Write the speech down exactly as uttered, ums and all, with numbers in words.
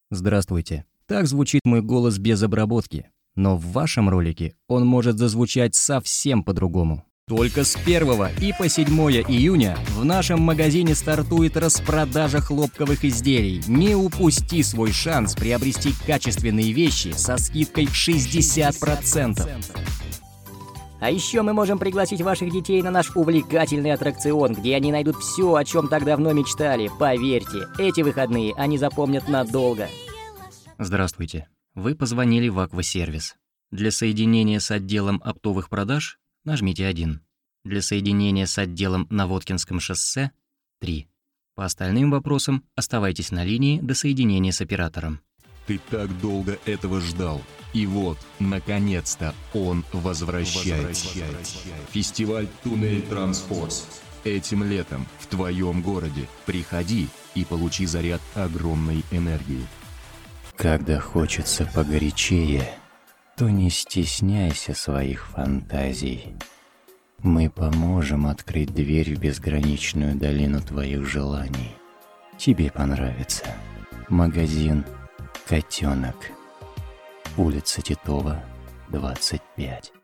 Здравствуйте. Так звучит мой голос без обработки. Но в вашем ролике он может зазвучать совсем по-другому. Только с первого и по седьмое июня в нашем магазине стартует распродажа хлопковых изделий. Не упусти свой шанс приобрести качественные вещи со скидкой в шестьдесят процентов. А еще мы можем пригласить ваших детей на наш увлекательный аттракцион, где они найдут все, о чем так давно мечтали. Поверьте, эти выходные они запомнят надолго. Здравствуйте. Вы позвонили в Аквасервис. Для соединения с отделом оптовых продаж нажмите один. Для соединения с отделом на Воткинском шоссе – три. По остальным вопросам оставайтесь на линии до соединения с оператором. Ты так долго этого ждал. И вот, наконец-то, он возвращается. Фестиваль Туннель Трансфорс. Этим летом в твоем городе. Приходи и получи заряд огромной энергии. Когда хочется погорячее, то не стесняйся своих фантазий. Мы поможем открыть дверь в безграничную долину твоих желаний. Тебе понравится. Магазин «Котенок». Улица Титова, двадцать пять.